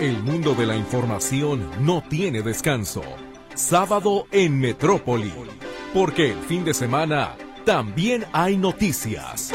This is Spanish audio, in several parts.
El mundo de la información no tiene descanso. Sábado en Metrópoli, porque el fin de semana también hay noticias.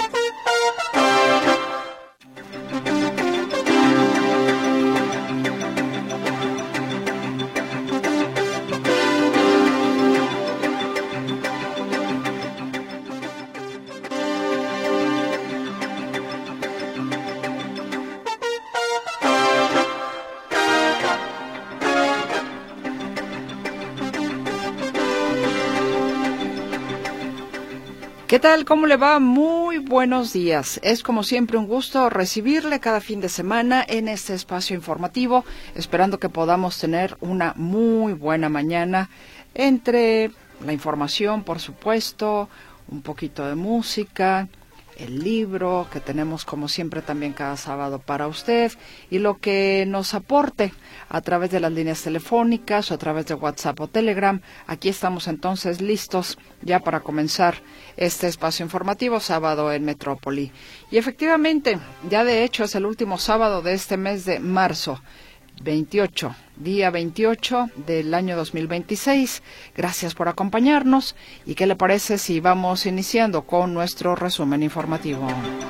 ¿Qué tal? ¿Cómo le va? Muy buenos días. Es como siempre un gusto recibirle cada fin de semana en este espacio informativo, esperando que podamos tener una muy buena mañana entre la información, por supuesto, un poquito de música, el libro que tenemos como siempre también cada sábado para usted y lo que nos aporte a través de las líneas telefónicas o a través de WhatsApp o Telegram. Aquí estamos entonces listos ya para comenzar este espacio informativo sábado en Metrópoli. Y efectivamente, ya de hecho es el último sábado de este mes de marzo, día 28 del año 2026. Gracias por acompañarnos. ¿Y qué le parece si vamos iniciando con nuestro resumen informativo?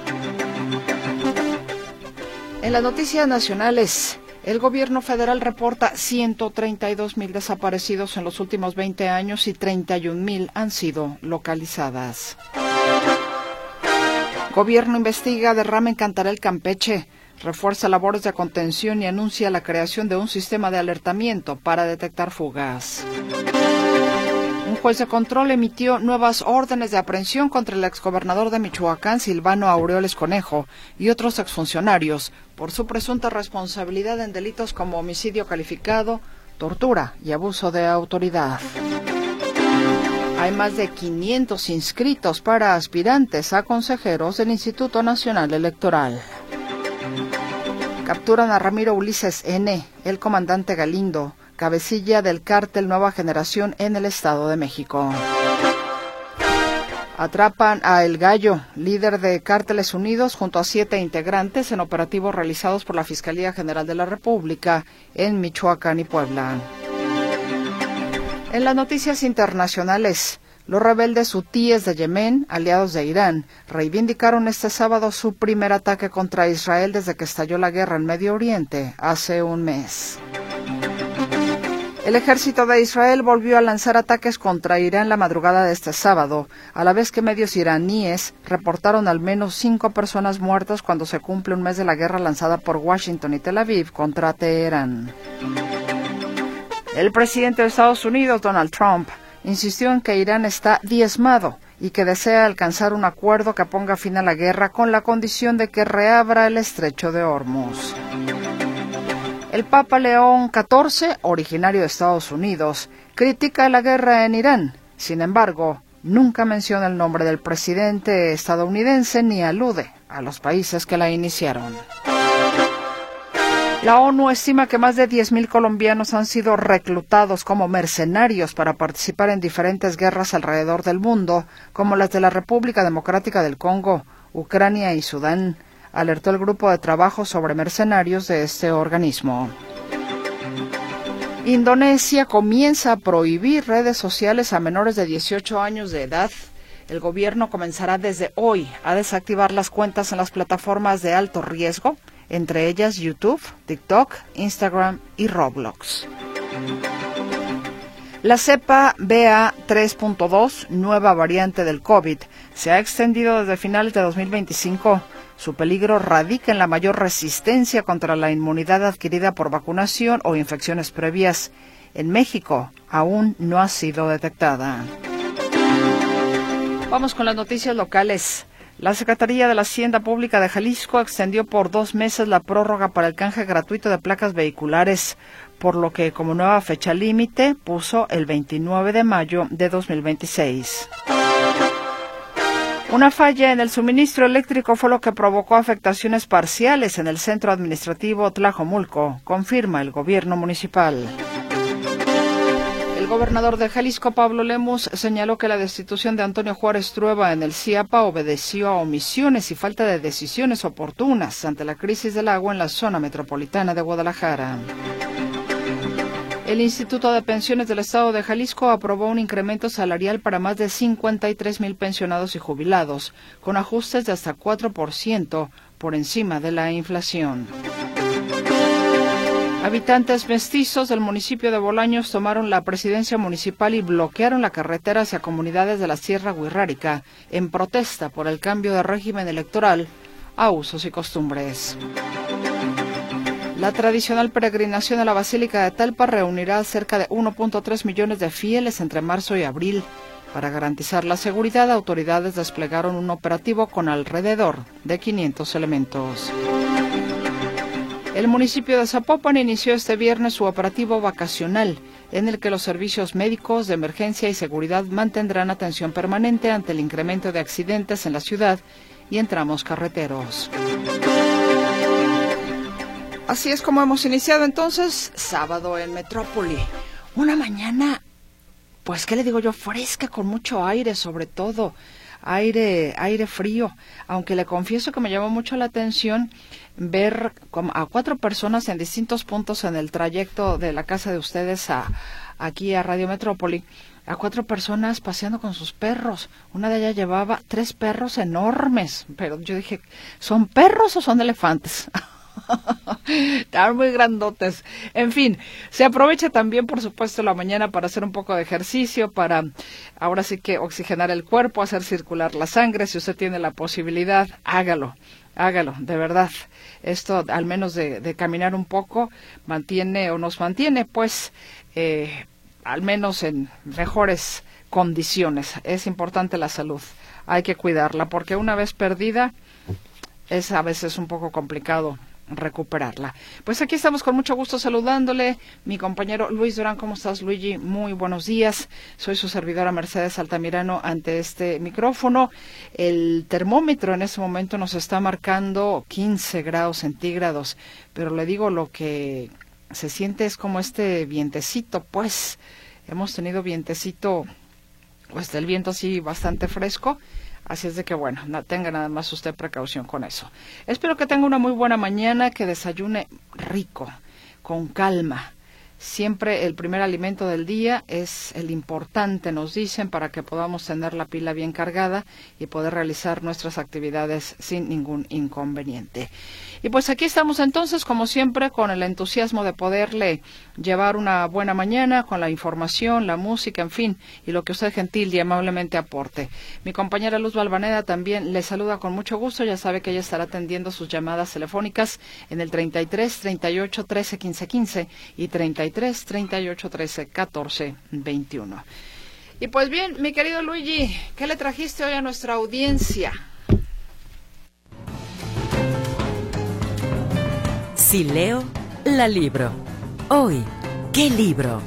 En las noticias nacionales, el gobierno federal reporta 132,000 desaparecidos en los últimos 20 años y 31,000 han sido localizadas. Gobierno investiga derrame en Cantarell, Campeche. Refuerza labores de contención y anuncia la creación de un sistema de alertamiento para detectar fugas. Un juez de control emitió nuevas órdenes de aprehensión contra el exgobernador de Michoacán, Silvano Aureoles Conejo, y otros exfuncionarios por su presunta responsabilidad en delitos como homicidio calificado, tortura y abuso de autoridad. Hay más de 500 inscritos para aspirantes a consejeros del Instituto Nacional Electoral. Capturan a Ramiro Ulises N., el comandante Galindo, cabecilla del cártel Nueva Generación en el Estado de México. Atrapan a El Gallo, líder de Cárteles Unidos, junto a 7 integrantes en operativos realizados por la Fiscalía General de la República en Michoacán y Puebla. En las noticias internacionales, los rebeldes hutíes de Yemen, aliados de Irán, reivindicaron este sábado su primer ataque contra Israel desde que estalló la guerra en Medio Oriente hace un mes. El ejército de Israel volvió a lanzar ataques contra Irán la madrugada de este sábado, a la vez que medios iraníes reportaron al menos 5 personas muertas cuando se cumple un mes de la guerra lanzada por Washington y Tel Aviv contra Teherán. El presidente de Estados Unidos, Donald Trump, insistió en que Irán está diezmado y que desea alcanzar un acuerdo que ponga fin a la guerra con la condición de que reabra el estrecho de Hormuz. El Papa León XIV, originario de Estados Unidos, critica la guerra en Irán. Sin embargo, nunca menciona el nombre del presidente estadounidense ni alude a los países que la iniciaron. La ONU estima que más de 10,000 colombianos han sido reclutados como mercenarios para participar en diferentes guerras alrededor del mundo, como las de la República Democrática del Congo, Ucrania y Sudán, alertó el grupo de trabajo sobre mercenarios de este organismo. Indonesia comienza a prohibir redes sociales a menores de 18 años de edad. El gobierno comenzará desde hoy a desactivar las cuentas en las plataformas de alto riesgo, entre ellas YouTube, TikTok, Instagram y Roblox. La cepa BA.3.2, nueva variante del COVID, se ha extendido desde finales de 2025. Su peligro radica en la mayor resistencia contra la inmunidad adquirida por vacunación o infecciones previas. En México aún no ha sido detectada. Vamos con las noticias locales. La Secretaría de la Hacienda Pública de Jalisco extendió por 2 meses la prórroga para el canje gratuito de placas vehiculares, por lo que como nueva fecha límite puso el 29 de mayo de 2026. Una falla en el suministro eléctrico fue lo que provocó afectaciones parciales en el centro administrativo Tlajomulco, confirma el gobierno municipal. El El gobernador de Jalisco, Pablo Lemus, señaló que la destitución de Antonio Juárez Trueba en el CIAPA obedeció a omisiones y falta de decisiones oportunas ante la crisis del agua en la zona metropolitana de Guadalajara. El Instituto de Pensiones del Estado de Jalisco aprobó un incremento salarial para más de 53,000 pensionados y jubilados, con ajustes de hasta 4% por encima de la inflación. Habitantes mestizos del municipio de Bolaños tomaron la presidencia municipal y bloquearon la carretera hacia comunidades de la Sierra Wixárika en protesta por el cambio de régimen electoral a usos y costumbres. La tradicional peregrinación a la Basílica de Talpa reunirá cerca de 1.3 millones de fieles entre marzo y abril. Para garantizar la seguridad, autoridades desplegaron un operativo con alrededor de 500 elementos. El municipio de Zapopan inició este viernes su operativo vacacional, en el que los servicios médicos de emergencia y seguridad mantendrán atención permanente ante el incremento de accidentes en la ciudad y en tramos carreteros. Así es como hemos iniciado entonces sábado en Metrópoli. Una mañana, pues, ¿qué le digo yo? Fresca, con mucho aire, sobre todo. Aire frío, aunque le confieso que me llamó mucho la atención ver a 4 personas en distintos puntos en el trayecto de la casa de ustedes aquí a Radio Metrópoli, a 4 personas paseando con sus perros. Una de ellas llevaba 3 perros enormes, pero yo dije, ¿son perros o son elefantes? Estaban muy grandotes. En fin, se aprovecha también, por supuesto, la mañana para hacer un poco de ejercicio, para ahora sí que oxigenar el cuerpo, hacer circular la sangre. Si usted tiene la posibilidad, hágalo, de verdad. Esto, al menos de caminar un poco, nos mantiene, pues, al menos en mejores condiciones. Es importante la salud, hay que cuidarla, porque una vez perdida, es a veces un poco complicado recuperarla. Pues aquí estamos con mucho gusto saludándole, mi compañero Luis Durán. ¿Cómo estás, Luigi? Muy buenos días. Soy su servidora Mercedes Altamirano ante este micrófono. El termómetro en este momento nos está marcando 15 grados centígrados, pero le digo, lo que se siente es como este vientecito, pues hemos tenido vientecito, pues del viento así bastante fresco. Así es de que, bueno, no tenga nada más usted precaución con eso. Espero que tenga una muy buena mañana, que desayune rico, con calma. Siempre el primer alimento del día es el importante, nos dicen, para que podamos tener la pila bien cargada y poder realizar nuestras actividades sin ningún inconveniente. Y pues aquí estamos entonces, como siempre, con el entusiasmo de poderle llevar una buena mañana con la información, la música, en fin, y lo que usted gentil y amablemente aporte. Mi compañera Luz Balvaneda también le saluda con mucho gusto. Ya sabe que ella estará atendiendo sus llamadas telefónicas en el 33 38 13 15 15 y 33 38 13 14 21. Y pues bien, mi querido Luigi, ¿qué le trajiste hoy a nuestra audiencia? Si leo, la libro. Hoy, ¿qué libro?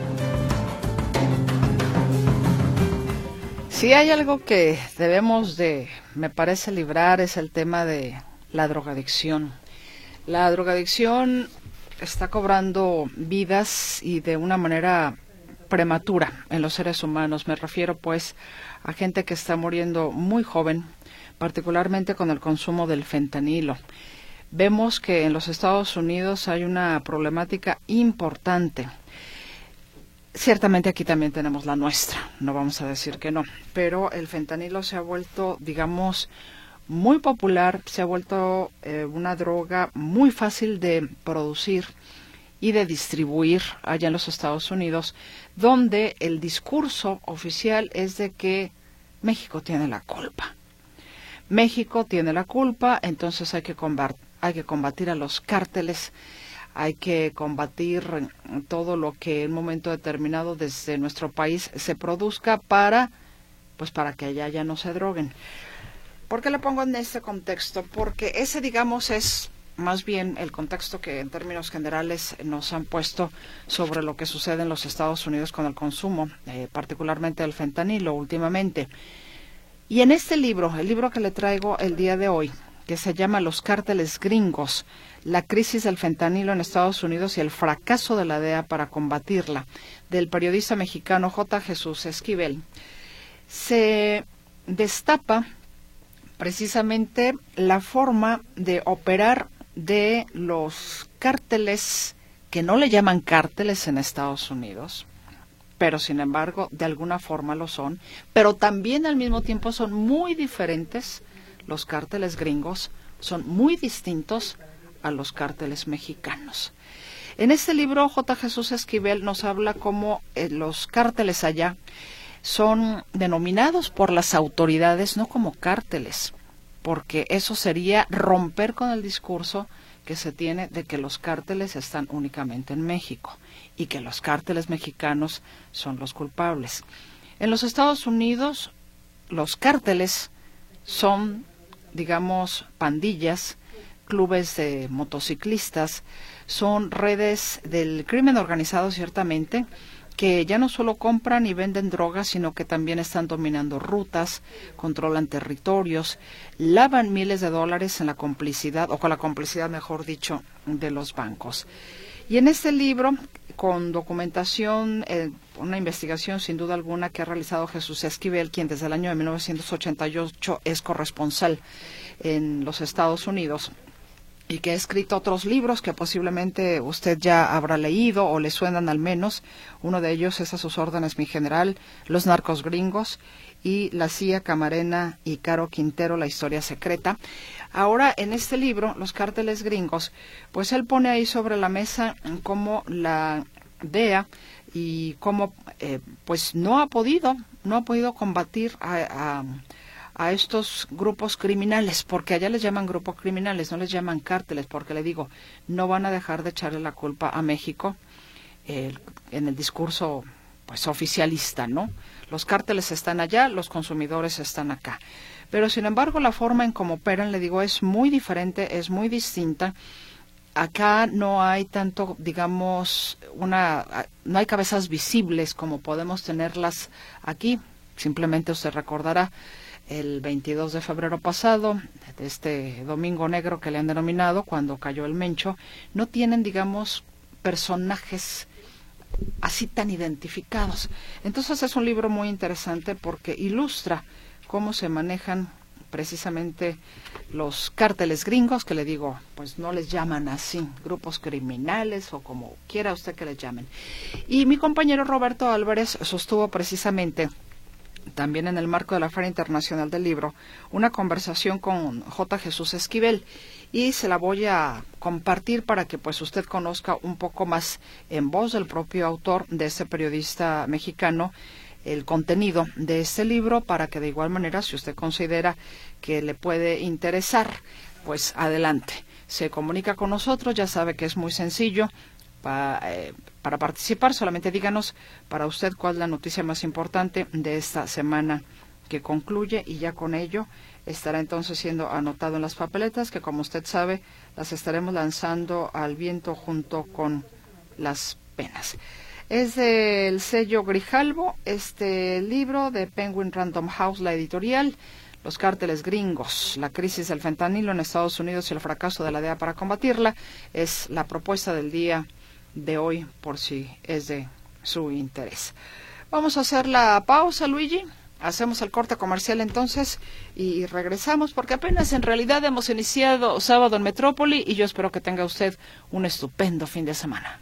Si hay algo que debemos de, me parece, librar, es el tema de la drogadicción. La drogadicción está cobrando vidas y de una manera prematura en los seres humanos. Me refiero, pues, a gente que está muriendo muy joven, particularmente con el consumo del fentanilo. Vemos que en los Estados Unidos hay una problemática importante. Ciertamente aquí también tenemos la nuestra, no vamos a decir que no, pero el fentanilo se ha vuelto, digamos, muy popular, se ha vuelto una droga muy fácil de producir y de distribuir allá en los Estados Unidos, donde el discurso oficial es de que México tiene la culpa. México tiene la culpa, entonces hay que combatir a los cárteles, hay que combatir todo lo que en un momento determinado desde nuestro país se produzca para que allá ya no se droguen. ¿Por qué le pongo en este contexto? Porque ese, digamos, es más bien el contexto que en términos generales nos han puesto sobre lo que sucede en los Estados Unidos con el consumo, particularmente el fentanilo últimamente. Y en este libro, el libro que le traigo el día de hoy, que se llama Los cárteles gringos, la crisis del fentanilo en Estados Unidos y el fracaso de la DEA para combatirla, del periodista mexicano J. Jesús Esquivel. Se destapa precisamente la forma de operar de los cárteles, que no le llaman cárteles en Estados Unidos, pero sin embargo de alguna forma lo son, pero también al mismo tiempo son muy diferentes. Los cárteles gringos son muy distintos a los cárteles mexicanos. En este libro J. Jesús Esquivel nos habla cómo los cárteles allá son denominados por las autoridades no como cárteles, porque eso sería romper con el discurso que se tiene de que los cárteles están únicamente en México y que los cárteles mexicanos son los culpables. En los Estados Unidos, los cárteles son, digamos, pandillas, clubes de motociclistas, son redes del crimen organizado ciertamente, que ya no solo compran y venden drogas, sino que también están dominando rutas, controlan territorios, lavan miles de dólares en la complicidad, o con la complicidad, mejor dicho, de los bancos. Y en este libro, con documentación, una investigación sin duda alguna que ha realizado Jesús Esquivel, quien desde el año de 1988 es corresponsal en los Estados Unidos, y que ha escrito otros libros que posiblemente usted ya habrá leído o le suenan al menos. Uno de ellos es A sus órdenes, mi general, Los narcos gringos, y La CIA, Camarena y Caro Quintero, la historia secreta. Ahora, en este libro, Los cárteles gringos, pues él pone ahí sobre la mesa cómo la DEA y cómo pues no ha podido combatir a estos grupos criminales, porque allá les llaman grupos criminales, no les llaman cárteles, porque le digo, no van a dejar de echarle la culpa a México en el discurso pues oficialista, ¿no? Los cárteles están allá, los consumidores están acá. Pero sin embargo, la forma en cómo operan, le digo, es muy diferente, es muy distinta. Acá no hay tanto, digamos, no hay cabezas visibles como podemos tenerlas aquí. Simplemente usted recordará el 22 de febrero pasado, de este domingo negro que le han denominado, cuando cayó el Mencho, no tienen, digamos, personajes así tan identificados. Entonces es un libro muy interesante porque ilustra cómo se manejan precisamente los cárteles gringos, que le digo, pues no les llaman así, grupos criminales o como quiera usted que les llamen. Y mi compañero Roberto Álvarez sostuvo precisamente, también en el marco de la Feria Internacional del Libro, una conversación con J. Jesús Esquivel, y se la voy a compartir para que pues usted conozca un poco más en voz del propio autor, de este periodista mexicano, el contenido de este libro, para que de igual manera, si usted considera que le puede interesar, pues adelante. Se comunica con nosotros, ya sabe que es muy sencillo. Para participar, solamente díganos para usted cuál es la noticia más importante de esta semana que concluye, y ya con ello estará entonces siendo anotado en las papeletas, que como usted sabe las estaremos lanzando al viento junto con las penas. Es del sello Grijalbo este libro, de Penguin Random House, la editorial. Los cárteles gringos, la crisis del fentanilo en Estados Unidos y el fracaso de la DEA para combatirla, es la propuesta del día de hoy, por si es de su interés. Vamos a hacer la pausa, Luigi. Hacemos el corte comercial entonces y regresamos, porque apenas en realidad hemos iniciado sábado en Metrópoli, y yo espero que tenga usted un estupendo fin de semana.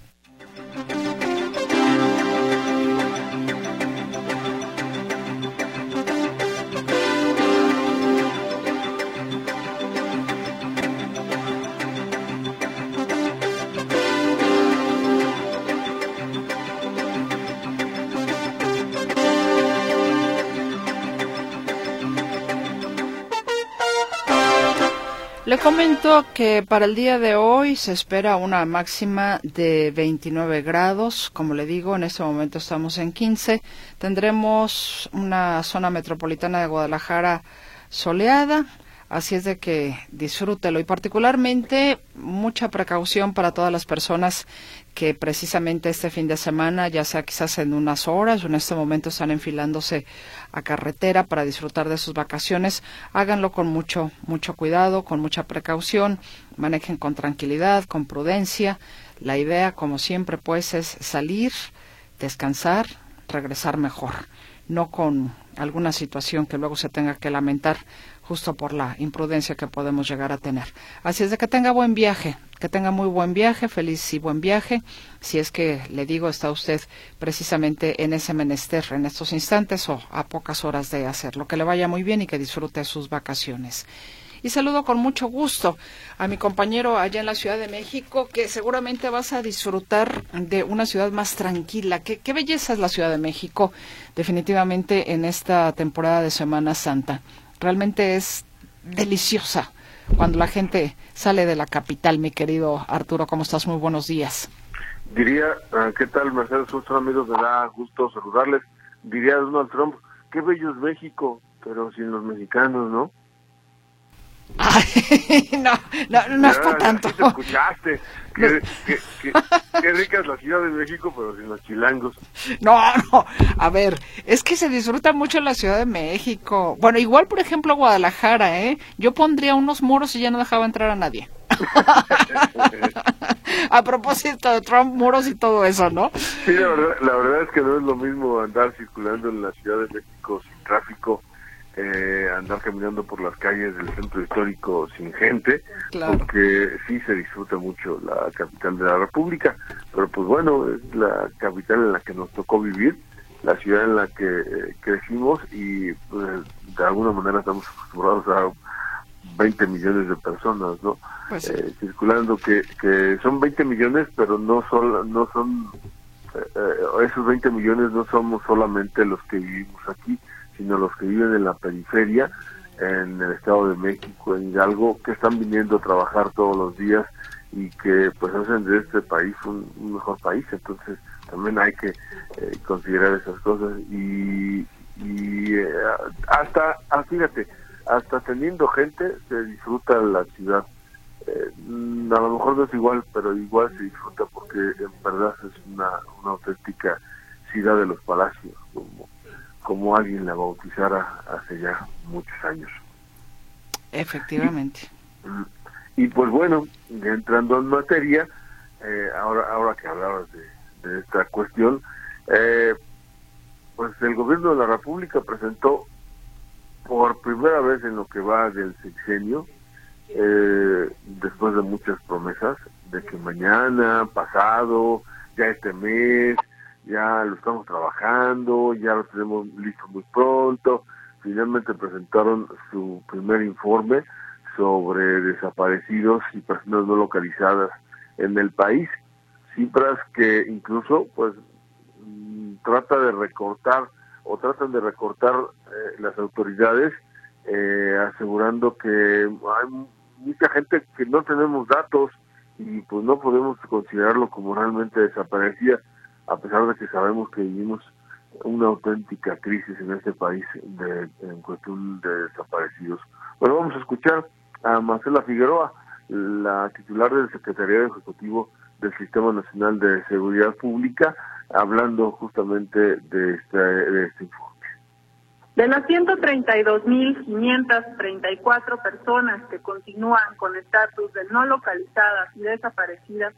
Le comento que para el día de hoy se espera una máxima de 29 grados. Como le digo, en este momento estamos en 15. Tendremos una zona metropolitana de Guadalajara soleada, Así es de que disfrútelo y particularmente mucha precaución para todas las personas que precisamente este fin de semana, ya sea quizás en unas horas o en este momento están enfilándose a carretera para disfrutar de sus vacaciones. Háganlo con mucho cuidado, con mucha precaución, manejen con tranquilidad, con prudencia. La idea, como siempre, pues es salir, descansar, regresar mejor, no con alguna situación que luego se tenga que lamentar justo por la imprudencia que podemos llegar a tener. Así es de que tenga buen viaje, que tenga muy buen viaje, feliz y buen viaje, si es que, le digo, está usted precisamente en ese menester en estos instantes o a pocas horas de hacerlo. Que le vaya muy bien y que disfrute sus vacaciones. Y saludo con mucho gusto a mi compañero allá en la Ciudad de México, que seguramente vas a disfrutar de una ciudad más tranquila. Qué belleza es la Ciudad de México, definitivamente en esta temporada de Semana Santa. Realmente es deliciosa cuando la gente sale de la capital, mi querido Arturo. ¿Cómo estás? Muy buenos días. Diría, ¿qué tal, Mercedes? Son amigos, me da gusto saludarles. Diría Donald Trump, qué bello es México, pero sin los mexicanos, ¿no? Ay, no es para tanto. Sí te escuchaste. Qué rica es la Ciudad de México, pero sin los chilangos. No, a ver, es que se disfruta mucho en la Ciudad de México. Bueno, igual, por ejemplo, Guadalajara, Yo pondría unos muros y ya no dejaba entrar a nadie. A propósito de Trump, muros y todo eso, ¿no? Sí, la verdad es que no es lo mismo andar circulando en la Ciudad de México sin tráfico, andar caminando por las calles del centro histórico sin gente, claro, porque sí se disfruta mucho la capital de la República, pero pues bueno, es la capital en la que nos tocó vivir, la ciudad en la que crecimos y pues, de alguna manera estamos acostumbrados a 20 millones de personas, ¿no? Pues sí. Circulando, que son 20 millones, pero no son esos 20 millones no somos solamente los que vivimos aquí, sino los que viven en la periferia, en el Estado de México, en Hidalgo, que están viniendo a trabajar todos los días y que pues hacen de este país un mejor país. Entonces también hay que considerar esas cosas y fíjate, hasta teniendo gente se disfruta la ciudad. A lo mejor no es igual, pero igual se disfruta porque en verdad es una auténtica ciudad de los palacios, como alguien la bautizara hace ya muchos años. Efectivamente. Y pues bueno, entrando en materia, ahora que hablabas de esta cuestión, pues el gobierno de la República presentó por primera vez en lo que va del sexenio, después de muchas promesas, de que mañana, pasado, ya este mes, ya lo estamos trabajando, ya lo tenemos listo muy pronto. Finalmente presentaron su primer informe sobre desaparecidos y personas no localizadas en el país, cifras que incluso pues tratan de recortar las autoridades, asegurando que hay mucha gente que no tenemos datos y pues no podemos considerarlo como realmente desaparecida, a pesar de que sabemos que vivimos una auténtica crisis en este país en cuestión de desaparecidos. Bueno, vamos a escuchar a Marcela Figueroa, la titular del Secretariado Ejecutivo del Sistema Nacional de Seguridad Pública, hablando justamente de este informe. De las 132.534 personas que continúan con estatus de no localizadas y desaparecidas,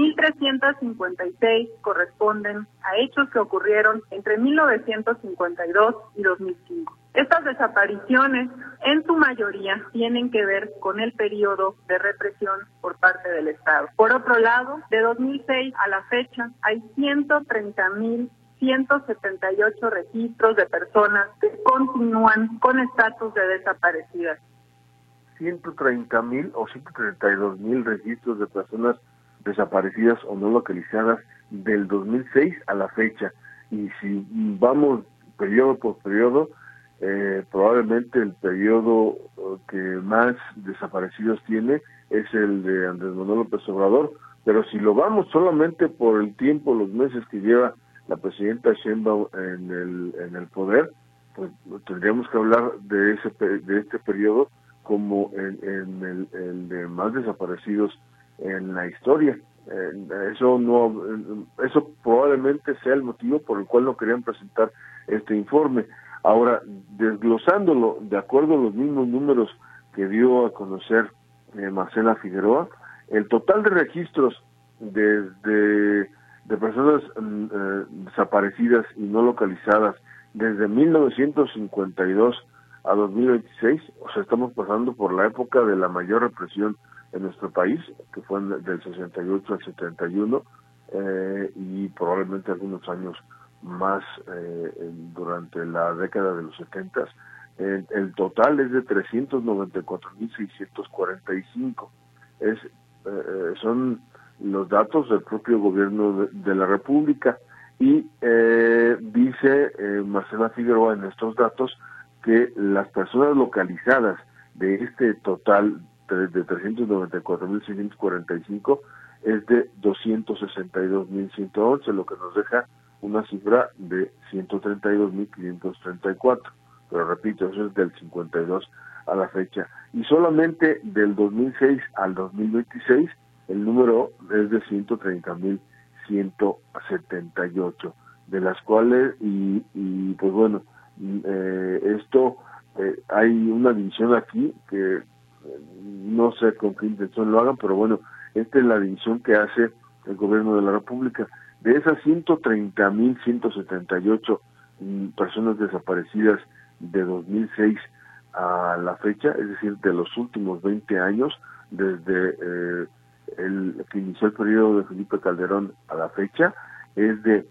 2.356 corresponden a hechos que ocurrieron entre 1952 y 2005. Estas desapariciones, en su mayoría, tienen que ver con el periodo de represión por parte del Estado. Por otro lado, de 2006 a la fecha, hay 130.178 registros de personas que continúan con estatus de desaparecidas. 130.000 o 132.000 registros de personas desaparecidas o no localizadas del 2006 a la fecha. Y si vamos periodo por periodo, probablemente el periodo que más desaparecidos tiene es el de Andrés Manuel López Obrador, pero si lo vamos solamente por el tiempo, los meses que lleva la presidenta Sheinbaum en el poder, pues tendríamos que hablar de este periodo como el de más desaparecidos en la historia. Eso probablemente sea el motivo por el cual no querían presentar este informe. Ahora, desglosándolo de acuerdo a los mismos números que dio a conocer Marcela Figueroa, el total de registros de personas desaparecidas y no localizadas desde 1952 a 2026, o sea, estamos pasando por la época de la mayor represión en nuestro país, que fue del 68 al 71, y probablemente algunos años más durante la década de los 70. El total es de 394.645. Son los datos del propio gobierno de la República, y dice Marcela Figueroa en estos datos que las personas localizadas de este total de 394.645 es de 262.111, lo que nos deja una cifra de 132.534. Pero repito, eso es del 52 a la fecha. Y solamente del 2006 al 2026 el número es de 130.178, de las cuales, y pues bueno, esto hay una división aquí que no sé con qué intención lo hagan, pero bueno, esta es la división que hace el gobierno de la República. De esas 130.178 personas desaparecidas de 2006 a la fecha, es decir, de los últimos 20 años, desde el que inició el periodo de Felipe Calderón a la fecha, es de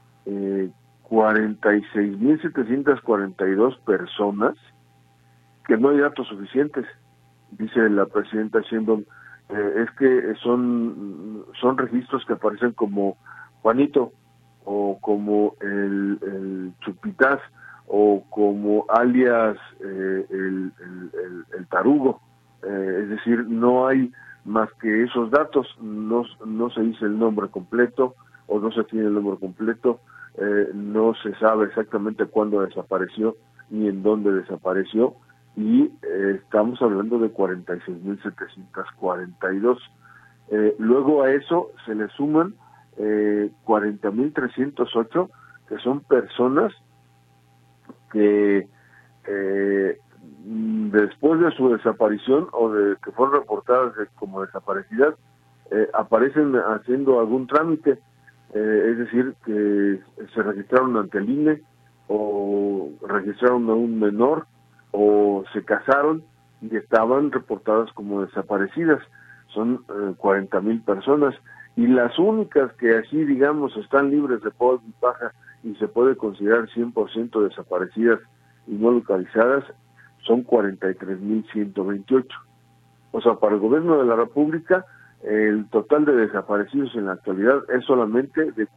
46.742 personas, que no hay datos suficientes, dice la presidenta Sheinbaum. Es que son registros que aparecen como Juanito, o como el Chupitaz, o como alias el Tarugo, es decir, no hay más que esos datos, no se dice el nombre completo, o no se tiene el nombre completo, no se sabe exactamente cuándo desapareció ni en dónde desapareció, y estamos hablando de 46.742. Luego a eso se le suman 40.308, que son personas que después de su desaparición o de que fueron reportadas como desaparecidas, aparecen haciendo algún trámite, es decir, que se registraron ante el INE, o registraron a un menor, o se casaron y estaban reportadas como desaparecidas. Son 40.000 personas, y las únicas que así, digamos, están libres de polvo y paja y se puede considerar 100% desaparecidas y no localizadas son 43.128. O sea, para el gobierno de la República, el total de desaparecidos en la actualidad es solamente de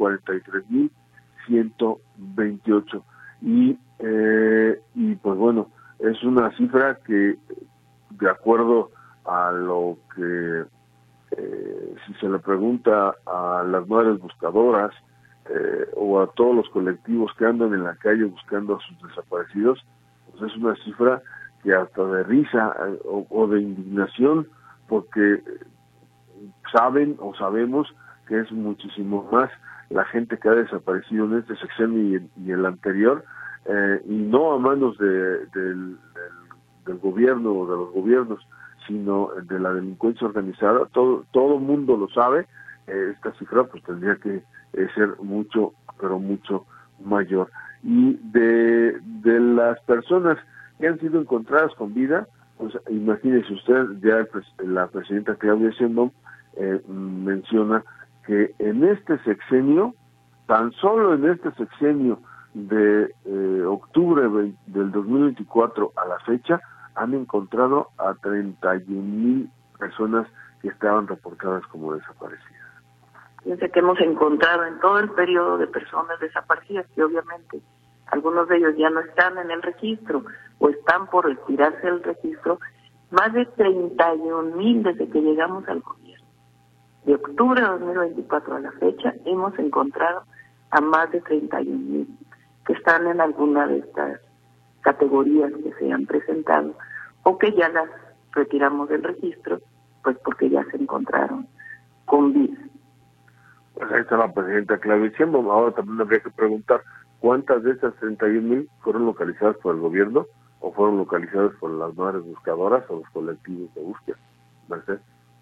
43.128. Y pues bueno, es una cifra que, de acuerdo a lo que si se le pregunta a las madres buscadoras o a todos los colectivos que andan en la calle buscando a sus desaparecidos, pues es una cifra que hasta de risa o de indignación, porque saben o sabemos que es muchísimo más la gente que ha desaparecido en este sexenio y el anterior, y no a manos del gobierno o de los gobiernos, sino de la delincuencia organizada. Todo mundo lo sabe. Esta cifra pues tendría que ser mucho, pero mucho mayor. Y de las personas que han sido encontradas con vida, pues imagínese usted, ya la presidenta Claudia Sheinbaum menciona que en este sexenio, tan solo en este sexenio de octubre del 2024 a la fecha, han encontrado a 31,000 personas que estaban reportadas como desaparecidas. Fíjense que hemos encontrado en todo el periodo de personas desaparecidas, que obviamente algunos de ellos ya no están en el registro o están por retirarse del registro, más de 31,000 desde que llegamos al gobierno. De octubre de 2024 a la fecha hemos encontrado a más de 31,000 que están en alguna de estas categorías que se han presentado o que ya las retiramos del registro, pues porque ya se encontraron con vida. Pues ahí está la presidenta Claudia Sheinbaum. Ahora también habría que preguntar cuántas de esas 31,000 fueron localizadas por el gobierno o fueron localizadas por las madres buscadoras o los colectivos de búsqueda. ¿Merced?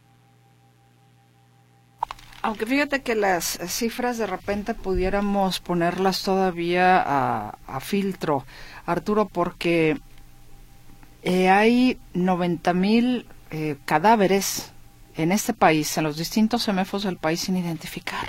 Aunque fíjate que las cifras de repente pudiéramos ponerlas todavía a filtro, Arturo, porque hay 90,000 cadáveres en este país, en los distintos CEMEFOS del país, sin identificar.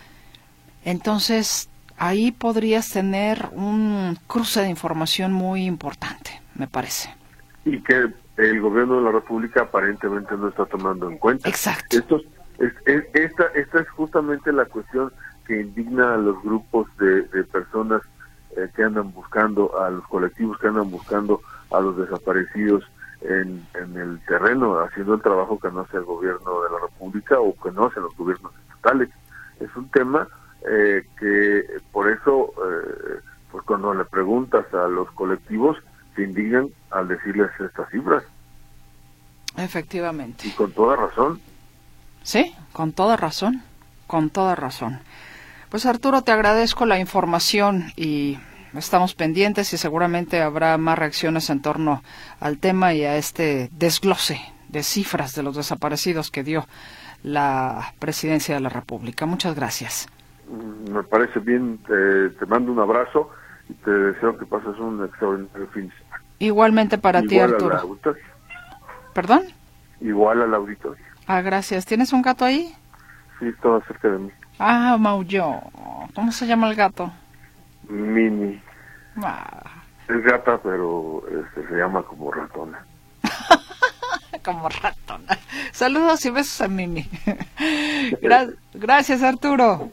Entonces, ahí podrías tener un cruce de información muy importante, me parece. Y que el gobierno de la República aparentemente no está tomando en cuenta. Exacto. Esta es justamente la cuestión que indigna a los grupos de personas que andan buscando, a los colectivos que andan buscando a los desaparecidos en el terreno, haciendo el trabajo que no hace el gobierno de la República o que no hacen los gobiernos estatales. Es un tema que por eso, pues cuando le preguntas a los colectivos, se indignan al decirles estas cifras. Efectivamente. Y con toda razón. Sí, con toda razón, con toda razón. Pues Arturo, te agradezco la información y estamos pendientes y seguramente habrá más reacciones en torno al tema y a este desglose de cifras de los desaparecidos que dio la Presidencia de la República. Muchas gracias. Me parece bien, te mando un abrazo y te deseo que pases un extraordinario fin de semana. Igualmente para ti, Arturo. Igual al auditorio. ¿Perdón? Igual al auditorio. Ah, gracias. ¿Tienes un gato ahí? Sí, estaba cerca de mí. Ah, maulló. ¿Cómo se llama el gato? Mini. Ah. Es gata, pero se llama como ratona. Como ratona. Saludos y besos a Mimi. Gracias, Arturo.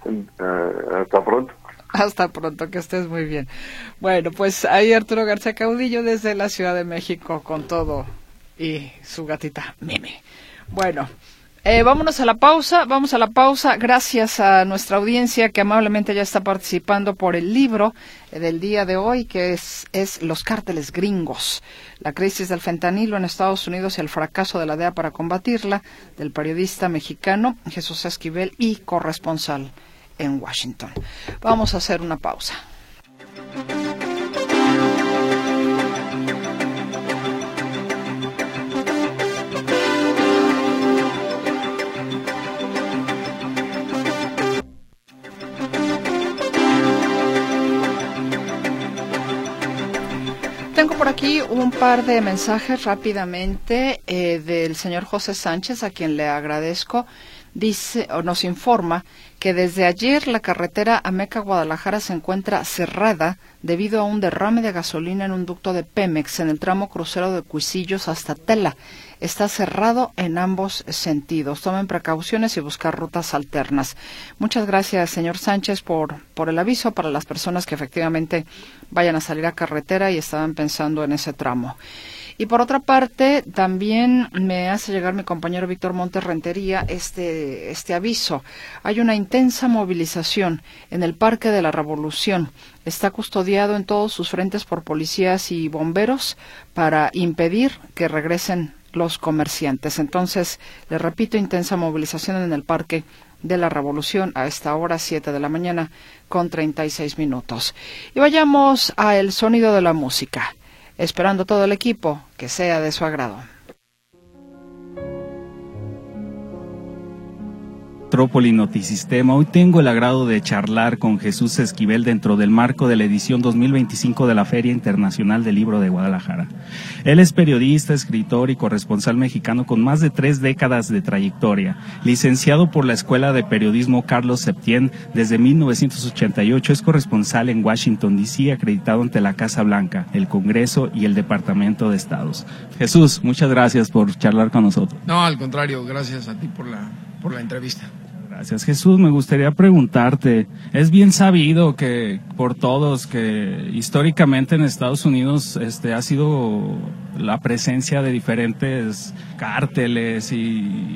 Hasta pronto. Hasta pronto, que estés muy bien. Bueno, pues ahí Arturo García Caudillo desde la Ciudad de México con todo y su gatita Mimi. Bueno, vámonos a la pausa, vamos a la pausa. Gracias a nuestra audiencia que amablemente ya está participando por el libro del día de hoy, que es Los cárteles gringos, la crisis del fentanilo en Estados Unidos y el fracaso de la DEA para combatirla, del periodista mexicano Jesús Esquivel y corresponsal en Washington. Vamos a hacer una pausa. Tengo por aquí un par de mensajes rápidamente del señor José Sánchez, a quien le agradezco. Dice o nos informa que desde ayer la carretera Ameca-Guadalajara se encuentra cerrada debido a un derrame de gasolina en un ducto de Pemex en el tramo crucero de Cuisillos hasta Tela. Está cerrado en ambos sentidos. Tomen precauciones y buscar rutas alternas. Muchas gracias, señor Sánchez, por el aviso para las personas que efectivamente vayan a salir a carretera y estaban pensando en ese tramo. Y por otra parte, también me hace llegar mi compañero Víctor Montes Rentería este aviso. Hay una intensa movilización en el Parque de la Revolución. Está custodiado en todos sus frentes por policías y bomberos para impedir que regresen los comerciantes. Entonces, les repito, intensa movilización en el Parque de la Revolución a esta hora, 7 de la mañana, con 36 minutos. Y vayamos a el sonido de la música, esperando todo el equipo que sea de su agrado. Metrópoli Notisistema. Hoy tengo el agrado de charlar con Jesús Esquivel dentro del marco de la edición 2025 de la Feria Internacional del Libro de Guadalajara. Él es periodista, escritor y corresponsal mexicano con más de 3 décadas de trayectoria. Licenciado por la Escuela de Periodismo Carlos Septién desde 1988, es corresponsal en Washington, D.C., acreditado ante la Casa Blanca, el Congreso y el Departamento de Estados. Jesús, muchas gracias por charlar con nosotros. No, al contrario, gracias a ti por la entrevista. Gracias, Jesús. Me gustaría preguntarte, es bien sabido que por todos que históricamente en Estados Unidos ha sido la presencia de diferentes cárteles y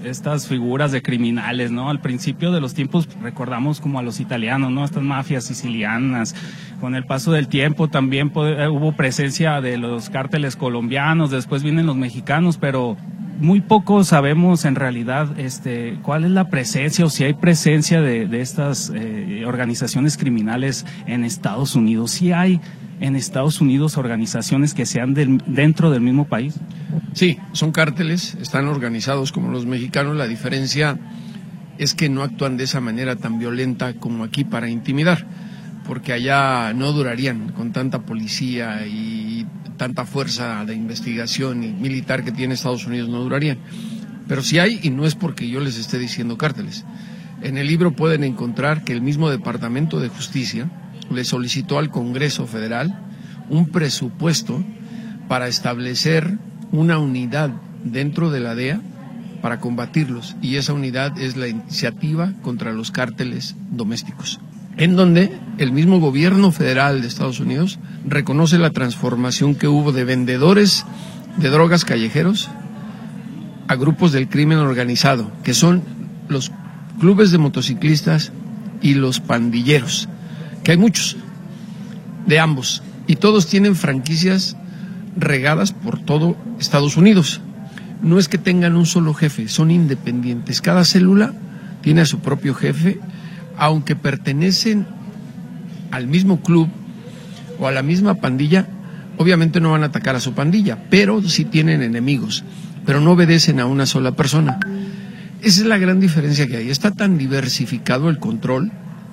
estas figuras de criminales, ¿no? Al principio de los tiempos recordamos como a los italianos, ¿no? Estas mafias sicilianas. Con el paso del tiempo también hubo presencia de los cárteles colombianos, después vienen los mexicanos, pero muy poco sabemos en realidad cuál es la presencia o si hay presencia de estas organizaciones criminales en Estados Unidos. ¿Sí hay en Estados Unidos organizaciones que sean dentro del mismo país? Sí, son cárteles, están organizados como los mexicanos. La diferencia es que no actúan de esa manera tan violenta como aquí para intimidar, porque allá no durarían con tanta policía y tanta fuerza de investigación y militar que tiene Estados Unidos, no durarían. Pero sí hay, y no es porque yo les esté diciendo cárteles. En el libro pueden encontrar que el mismo Departamento de Justicia le solicitó al Congreso Federal un presupuesto para establecer una unidad dentro de la DEA para combatirlos, y esa unidad es la Iniciativa contra los Cárteles Domésticos, en donde el mismo gobierno federal de Estados Unidos reconoce la transformación que hubo de vendedores de drogas callejeros a grupos del crimen organizado, que son los clubes de motociclistas y los pandilleros, que hay muchos, de ambos, y todos tienen franquicias regadas por todo Estados Unidos. No es que tengan un solo jefe, son independientes, cada célula tiene a su propio jefe, aunque pertenecen al mismo club o a la misma pandilla. Obviamente no van a atacar a su pandilla, pero sí tienen enemigos, pero no obedecen a una sola persona. Esa es la gran diferencia que hay. Está tan diversificado el control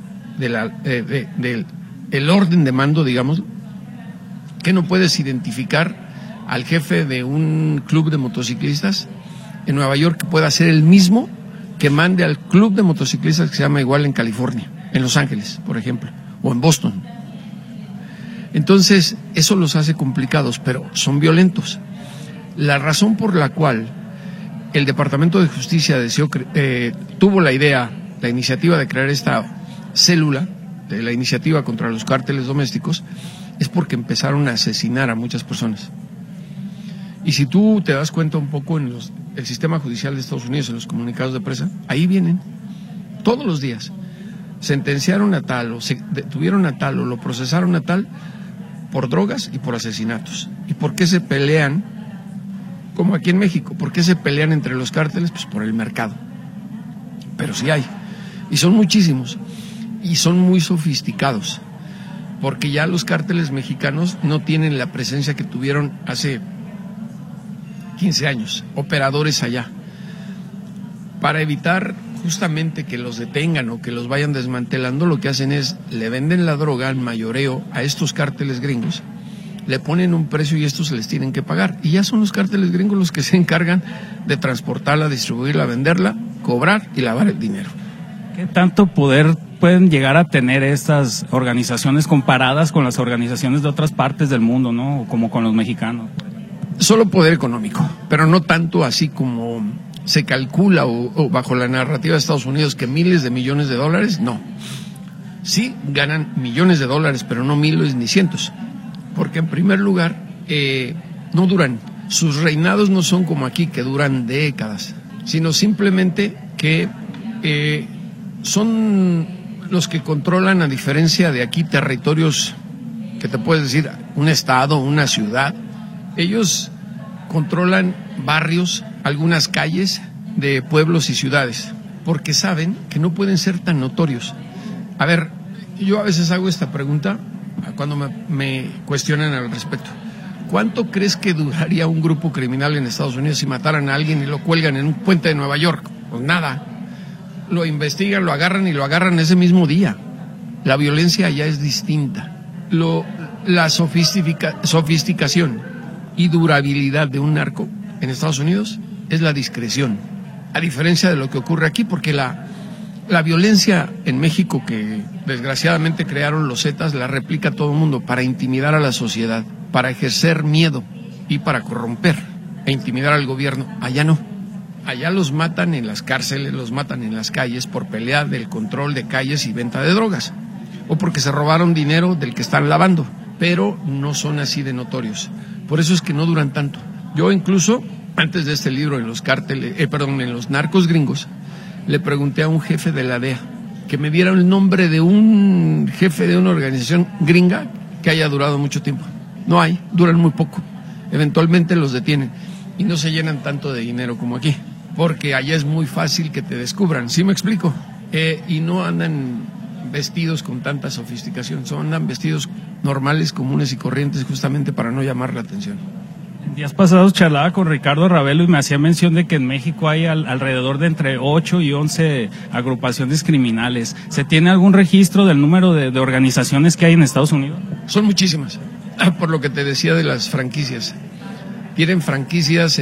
del orden de mando, digamos, que no puedes identificar al jefe de un club de motociclistas en Nueva York que pueda ser el mismo que mande al club de motociclistas que se llama igual en California, en Los Ángeles, por ejemplo, o en Boston. Entonces, eso los hace complicados, pero son violentos. La razón por la cual el Departamento de Justicia tuvo la iniciativa de crear esta célula, de la iniciativa contra los cárteles domésticos, es porque empezaron a asesinar a muchas personas. Y si tú te das cuenta un poco en el sistema judicial de Estados Unidos, en los comunicados de prensa, ahí vienen todos los días. Sentenciaron a tal, o se detuvieron a tal, o lo procesaron a tal, por drogas y por asesinatos. ¿Y por qué se pelean? Como aquí en México, ¿por qué se pelean entre los cárteles? Pues por el mercado. Pero sí hay, y son muchísimos, y son muy sofisticados, porque ya los cárteles mexicanos no tienen la presencia que tuvieron hace 15 años, operadores allá. Para evitar justamente que los detengan o que los vayan desmantelando, lo que hacen es, le venden la droga al mayoreo a estos cárteles gringos, le ponen un precio y estos se les tienen que pagar, y ya son los cárteles gringos los que se encargan de transportarla, distribuirla, venderla, cobrar y lavar el dinero. ¿Qué tanto poder pueden llegar a tener estas organizaciones comparadas con las organizaciones de otras partes del mundo, ¿no? Como con los mexicanos. Solo poder económico, pero no tanto así como se calcula o bajo la narrativa de Estados Unidos que miles de millones de dólares, no. Sí ganan millones de dólares, pero no miles ni cientos, porque en primer lugar no duran. Sus reinados no son como aquí, que duran décadas, sino simplemente que son los que controlan, a diferencia de aquí, territorios que te puedes decir, un estado, una ciudad. Ellos controlan barrios, algunas calles de pueblos y ciudades, porque saben que no pueden ser tan notorios. A ver, yo a veces hago esta pregunta cuando me cuestionan al respecto. ¿Cuánto crees que duraría un grupo criminal en Estados Unidos si mataran a alguien y lo cuelgan en un puente de Nueva York? Pues nada. Lo investigan, lo agarran y lo agarran ese mismo día. La violencia allá es distinta. La sofisticación y durabilidad de un narco en Estados Unidos es la discreción, a diferencia de lo que ocurre aquí, porque la violencia en México, que desgraciadamente crearon los Zetas, la replica todo el mundo para intimidar a la sociedad, para ejercer miedo y para corromper e intimidar al gobierno. Allá no. Allá los matan en las cárceles, los matan en las calles por pelea del control de calles y venta de drogas, o porque se robaron dinero del que están lavando, pero no son así de notorios. Por eso es que no duran tanto. Yo incluso antes de este libro, en los cárteles, en los narcos gringos, le pregunté a un jefe de la DEA que me diera el nombre de un jefe de una organización gringa que haya durado mucho tiempo. No hay, duran muy poco. Eventualmente los detienen y no se llenan tanto de dinero como aquí, porque allá es muy fácil que te descubran. ¿Sí me explico? Y no andan vestidos con tanta sofisticación, andan vestidos normales, comunes y corrientes, justamente para no llamar la atención. En días pasados charlaba con Ricardo Ravelo y me hacía mención de que en México hay alrededor de entre 8 y 11 agrupaciones criminales. ¿Se tiene algún registro del número de organizaciones que hay en Estados Unidos? Son muchísimas, por lo que te decía de las franquicias. Tienen franquicias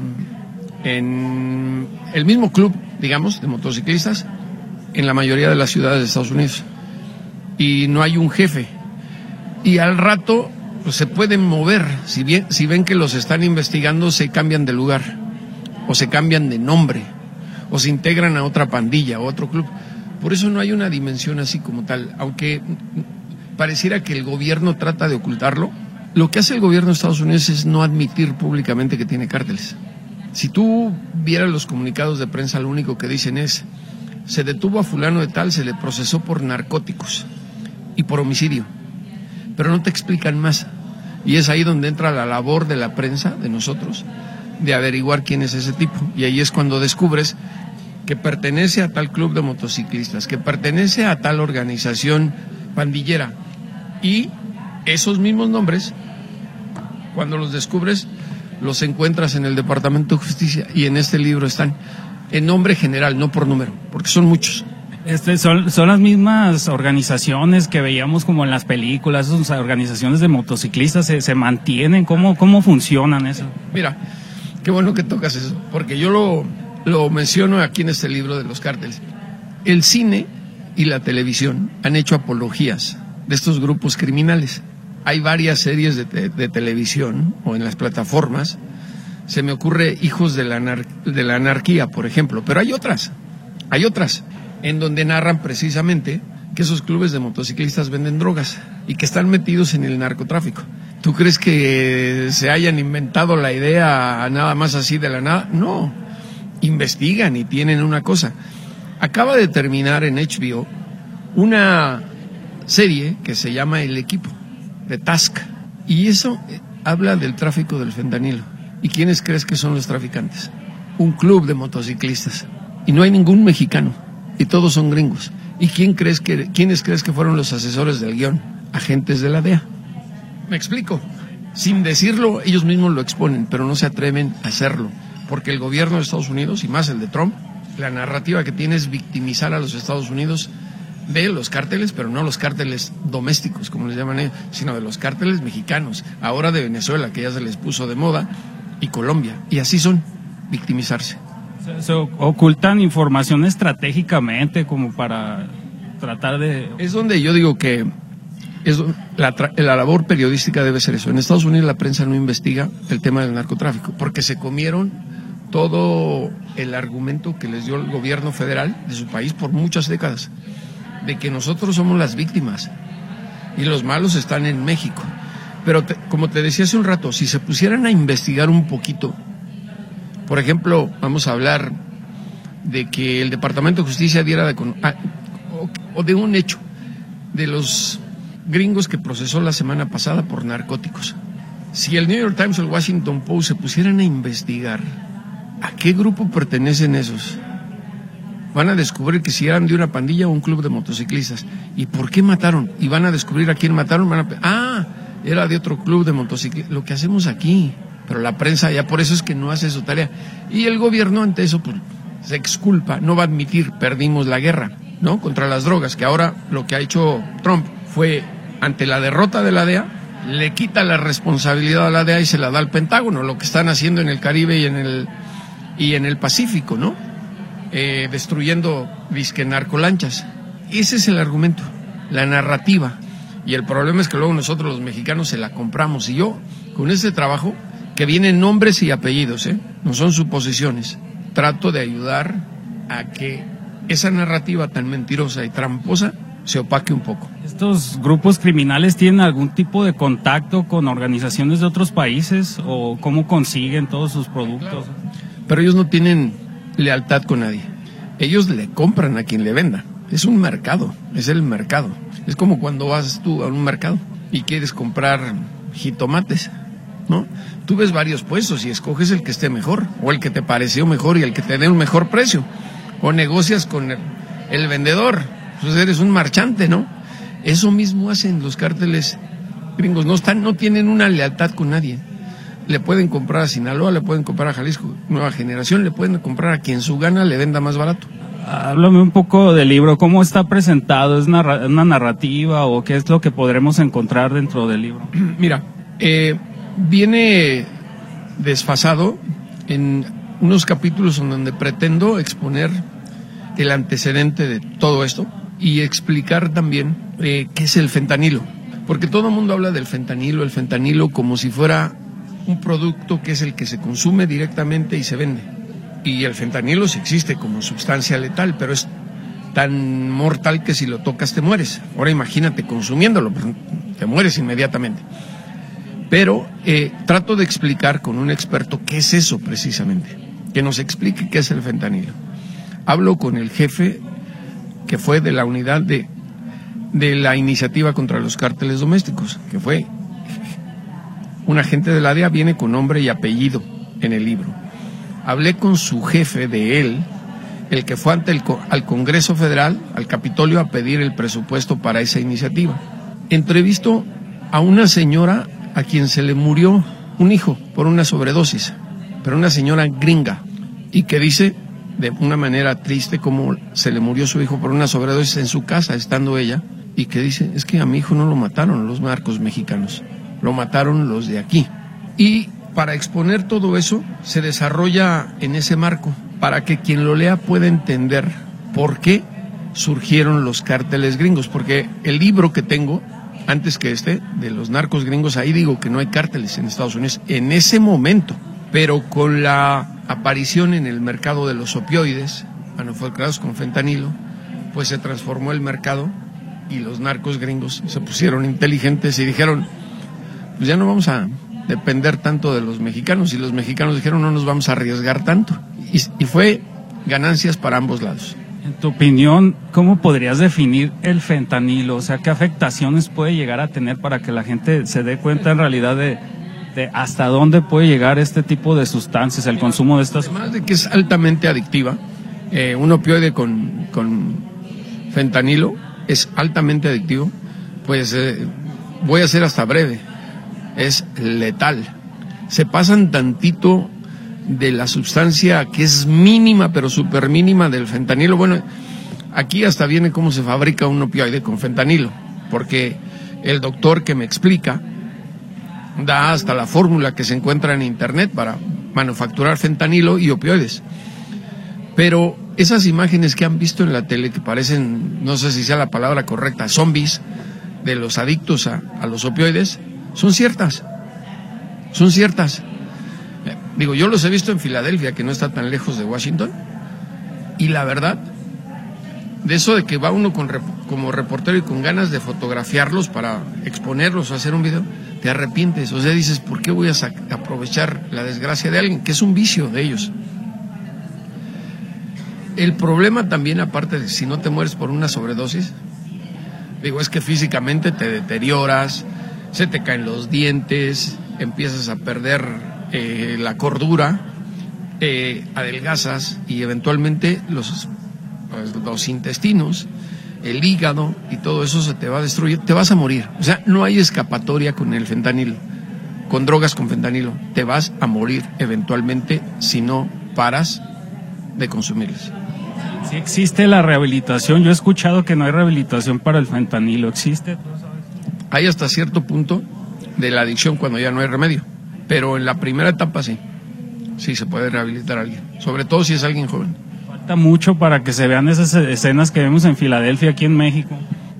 en el mismo club, digamos, de motociclistas, en la mayoría de las ciudades de Estados Unidos. Y no hay un jefe. Y al rato pues, se pueden mover. Si ven que los están investigando, se cambian de lugar, o se cambian de nombre, o se integran a otra pandilla o otro club. Por eso no hay una dimensión así como tal. Aunque pareciera que el gobierno trata de ocultarlo, lo que hace el gobierno de Estados Unidos es no admitir públicamente que tiene cárteles. Si tú vieras los comunicados de prensa, lo único que dicen es: se detuvo a fulano de tal, se le procesó por narcóticos y por homicidio. Pero no te explican más. Y es ahí donde entra la labor de la prensa, de nosotros, de averiguar quién es ese tipo. Y ahí es cuando descubres que pertenece a tal club de motociclistas, que pertenece a tal organización pandillera. Y esos mismos nombres, cuando los descubres, los encuentras en el Departamento de Justicia, y en este libro están en nombre general, no por número, porque son muchos. Son las mismas organizaciones que veíamos como en las películas, esas organizaciones de motociclistas, se mantienen. ¿Cómo funcionan eso? Mira, qué bueno que tocas eso, porque yo lo menciono aquí en este libro de los cárteles. El cine y la televisión han hecho apologías de estos grupos criminales. Hay varias series de televisión o en las plataformas. Se me ocurre Hijos de la Anarquía, por ejemplo, pero hay otras en donde narran precisamente que esos clubes de motociclistas venden drogas y que están metidos en el narcotráfico. ¿Tú crees que se hayan inventado la idea nada más así de la nada? No, investigan y tienen una cosa. Acaba de terminar en HBO una serie que se llama El Equipo, de Task, y eso habla del tráfico del fentanilo. ¿Y quiénes crees que son los traficantes? Un club de motociclistas, y no hay ningún mexicano, y todos son gringos. ¿Y quiénes crees que fueron los asesores del guión? Agentes de la DEA. ¿Me explico? Sin decirlo, ellos mismos lo exponen, pero no se atreven a hacerlo, porque el gobierno de Estados Unidos, y más el de Trump, la narrativa que tiene es victimizar a los Estados Unidos de los cárteles, pero no los cárteles domésticos, como les llaman ellos, sino de los cárteles mexicanos, ahora de Venezuela, que ya se les puso de moda, y Colombia, y así son, victimizarse. Se ocultan información estratégicamente como para tratar de... Es donde yo digo que la labor periodística debe ser eso. En Estados Unidos la prensa no investiga el tema del narcotráfico, porque se comieron todo el argumento que les dio el gobierno federal de su país por muchas décadas, de que nosotros somos las víctimas y los malos están en México. Pero como te decía hace un rato, si se pusieran a investigar un poquito, por ejemplo, vamos a hablar de que el Departamento de Justicia diera o de un hecho de los gringos que procesó la semana pasada por narcóticos. Si el New York Times o el Washington Post se pusieran a investigar a qué grupo pertenecen esos, van a descubrir que si eran de una pandilla o un club de motociclistas. ¿Y por qué mataron? Y van a descubrir a quién mataron. Era de otro club de motociclistas. Lo que hacemos aquí. Pero la prensa ya por eso es que no hace su tarea. Y el gobierno ante eso pues, se exculpa, no va a admitir, perdimos la guerra, ¿no? Contra las drogas, que ahora lo que ha hecho Trump fue, ante la derrota de la DEA, le quita la responsabilidad a la DEA y se la da al Pentágono, lo que están haciendo en el Caribe y en el Pacífico, ¿no? Destruyendo disque narcolanchas. Ese es el argumento, la narrativa. Y el problema es que luego nosotros los mexicanos se la compramos. Y yo, con este trabajo, que vienen nombres y apellidos, no son suposiciones, trato de ayudar a que esa narrativa tan mentirosa y tramposa se opaque un poco. ¿Estos grupos criminales tienen algún tipo de contacto con organizaciones de otros países o cómo consiguen todos sus productos? Pero ellos no tienen lealtad con nadie. Ellos le compran a quien le venda. Es un mercado, es el mercado. Es como cuando vas tú a un mercado y quieres comprar jitomates, ¿no? Tú ves varios puestos y escoges el que esté mejor, o el que te pareció mejor y el que te dé un mejor precio. O negocias con el vendedor, pues eres un marchante, ¿no? Eso mismo hacen los cárteles gringos, no tienen una lealtad con nadie. Le pueden comprar a Sinaloa, le pueden comprar a Jalisco Nueva Generación, le pueden comprar a quien su gana le venda más barato. Háblame un poco del libro, ¿cómo está presentado? ¿Es una narrativa o qué es lo que podremos encontrar dentro del libro? Mira, viene desfasado en unos capítulos en donde pretendo exponer el antecedente de todo esto y explicar también qué es el fentanilo. Porque todo el mundo habla del fentanilo, el fentanilo como si fuera un producto que es el que se consume directamente y se vende. Y el fentanilo sí existe como sustancia letal, pero es tan mortal que si lo tocas te mueres. Ahora imagínate consumiéndolo, te mueres inmediatamente. Pero trato de explicar con un experto qué es eso precisamente, que nos explique qué es el fentanilo. Hablo con el jefe que fue de la unidad de la iniciativa contra los cárteles domésticos, que fue un agente de la DEA, viene con nombre y apellido en el libro. Hablé con su jefe de él, el que fue al Congreso Federal, al Capitolio, a pedir el presupuesto para esa iniciativa. Entrevisto a una señora a quien se le murió un hijo por una sobredosis, pero una señora gringa, y que dice de una manera triste cómo se le murió su hijo por una sobredosis en su casa, estando ella, y que dice, es que a mi hijo no lo mataron los narcos mexicanos, lo mataron los de aquí. Y para exponer todo eso, se desarrolla en ese marco, para que quien lo lea pueda entender por qué surgieron los cárteles gringos, porque el libro que tengo, antes que de los narcos gringos, ahí digo que no hay cárteles en Estados Unidos en ese momento, pero con la aparición en el mercado de los opioides, manufacturados con fentanilo, pues se transformó el mercado y los narcos gringos se pusieron inteligentes y dijeron, pues ya no vamos a depender tanto de los mexicanos, y los mexicanos dijeron no nos vamos a arriesgar tanto, y fue ganancias para ambos lados. En tu opinión, ¿cómo podrías definir el fentanilo? O sea, ¿qué afectaciones puede llegar a tener para que la gente se dé cuenta en realidad de hasta dónde puede llegar este tipo de sustancias, el consumo de estas? Además de que es altamente adictiva, un opioide con fentanilo es altamente adictivo, pues voy a ser hasta breve, es letal. Se pasan tantito de la sustancia que es mínima, pero súper mínima del fentanilo. Bueno, aquí hasta viene cómo se fabrica un opioide con fentanilo, porque el doctor que me explica da hasta la fórmula que se encuentra en internet para manufacturar fentanilo y opioides. Pero esas imágenes que han visto en la tele que parecen, no sé si sea la palabra correcta, zombies de los adictos a los opioides, son ciertas. Digo, yo los he visto en Filadelfia, que no está tan lejos de Washington, y la verdad, de eso de que va uno como reportero y con ganas de fotografiarlos para exponerlos o hacer un video, te arrepientes. O sea, dices, ¿por qué voy a aprovechar la desgracia de alguien? Que es un vicio de ellos. El problema también, aparte de si no te mueres por una sobredosis, digo, es que físicamente te deterioras, se te caen los dientes, empiezas a perder la cordura, adelgazas y eventualmente los intestinos, el hígado y todo eso se te va a destruir, te vas a morir. O sea, no hay escapatoria con el fentanilo, con drogas con fentanilo, te vas a morir eventualmente si no paras de consumirlas. Sí existe la rehabilitación, yo he escuchado que no hay rehabilitación para el fentanilo, ¿existe? Hay hasta cierto punto de la adicción cuando ya no hay remedio, pero en la primera etapa sí se puede rehabilitar a alguien, sobre todo si es alguien joven. Falta mucho para que se vean esas escenas que vemos en Filadelfia, aquí en México.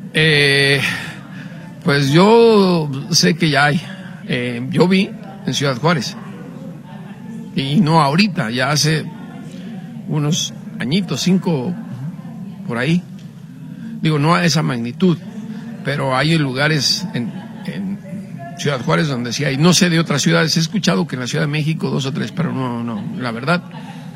Pues yo sé que ya hay. Yo vi en Ciudad Juárez, y no ahorita, ya hace unos añitos, 5 por ahí, Digo, no a esa magnitud, pero hay lugares en Ciudad Juárez donde sí hay. No sé de otras ciudades, he escuchado que en la Ciudad de México 2 o 3, pero no, la verdad,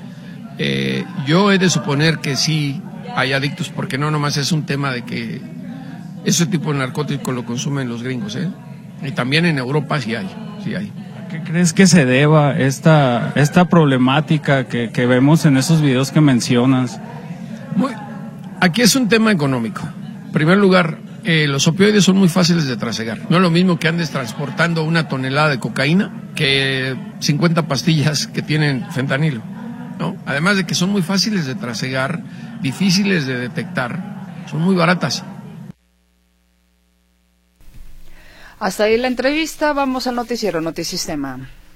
yo he de suponer que sí hay adictos, porque no nomás es un tema de que ese tipo de narcótico lo consumen los gringos, y también en Europa sí hay. ¿Qué crees que se deba esta problemática que vemos en esos videos que mencionas? Aquí es un tema económico. En primer lugar, los opioides son muy fáciles de trasegar. No es lo mismo que andes transportando 1 tonelada de cocaína que 50 pastillas que tienen fentanilo, ¿no? Además de que son muy fáciles de trasegar, difíciles de detectar, son muy baratas. Hasta ahí la entrevista, vamos al noticiero Notisistema.